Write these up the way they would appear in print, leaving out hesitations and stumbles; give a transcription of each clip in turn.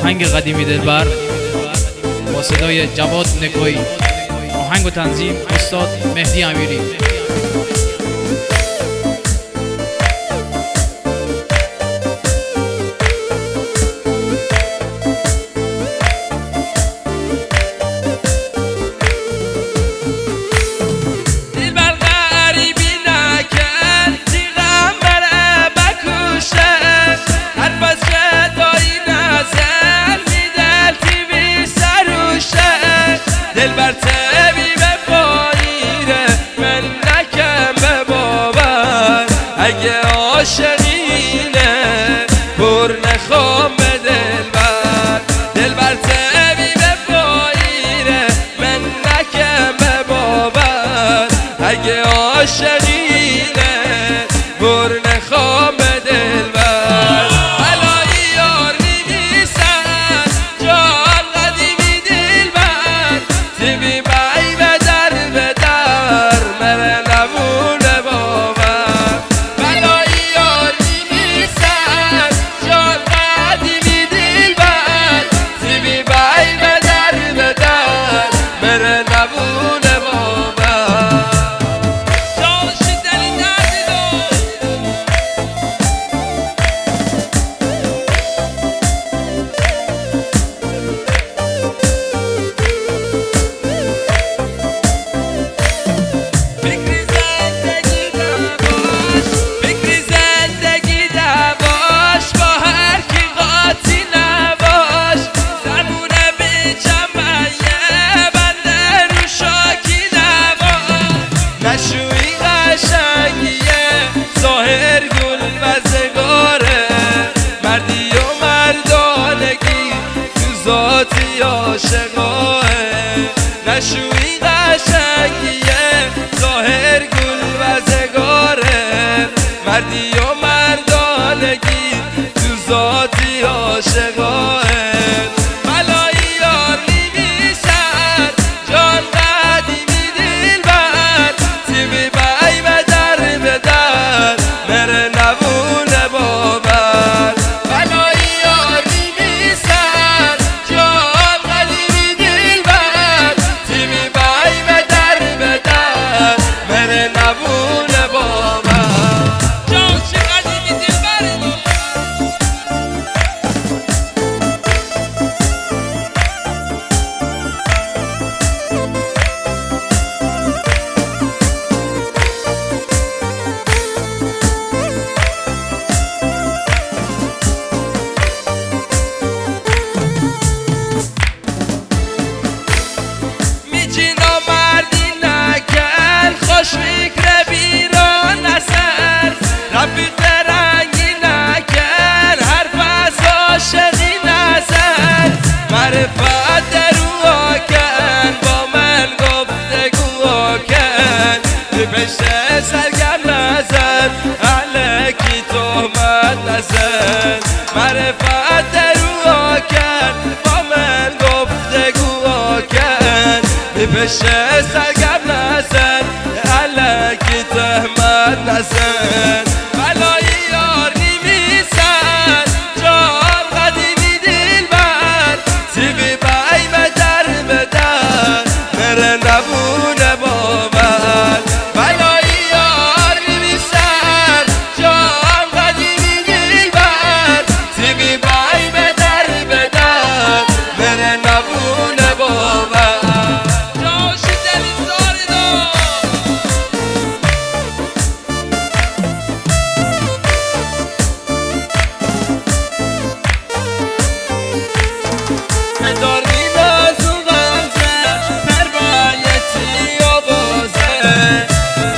آهنگ قدیمی دلبر با صدای جواد نکویی، آهنگ و تنظیم استاد مهدی امیری. دلبر تبی به پاییره من نکم به باور اگه عاشقینه پر نخوام به دلبر. دلبر تبی به پاییره من نکم به باور اگه عاشقینه پر نخوام به دلبر. بلایی یار می‌نیسن جان قدیمی دلبر تبی بای به در مره نبونه باور. بلایی یار می‌نیسن جان قدیمی دلبر تبی بای به در مره نبونه باور. جانشی دلی ندیدو فکری زندگی نباش با هر کی قاطی نباش. زمونه بیچم بیه بنده رو شاکی نباش. نشوی قشنگیه ظاهر گل و زگاره مردی و مردانگی تو ذاتی عاشقاه. نشوی قشنگیه ظاهر گل و زگاره مردی و مردانگی تو ذاتی عاشقاه. بلایی یار می‌نیسن جان قدیمی دلبر تبی بای به در مره نبونه باور. بلایی یار می‌نیسن جان قدیمی دلبر تبی بای به در مره نبونه باور. جان چه قدیمی دلبر خوش فکر بیرون نسر رفیق رنگی نکن حرف از عاشقی نزن. معرفت درو کن با من گفتگو کن به پشت سرگم نزن الکی تهمت نزن. معرفت درو کن با من گفتگو کن به پشت سرگم نزن الکی تهمت نزن. بلایی یار می‌نیسن جان قدیمی دلبر تبی بای به در مره نبونه باور. بلایی یار می‌نیسن جان قدیمی دلبر تبی بای به در مره نبونه باور. جاشی دلی زاریدو داری نازو غمزه پربایتی آوازه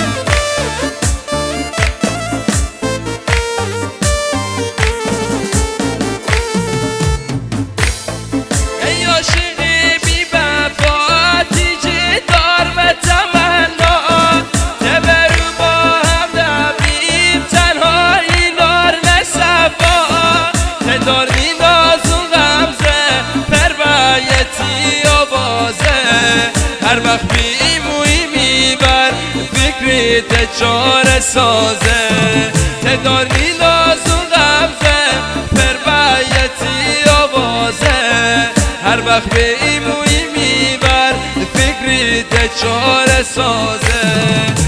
ای عاشقی بی وفا تیجی دار به تمنا تبرو با هم دویم تنهایی نار نصفا. داری نازو غمزه پربایتی آوازه هر وقت بیموی میبر فکریت چاره سازه. تداری نازو غمزه پربایتی آوازه وقت به این موی میبر فکری چاره سازه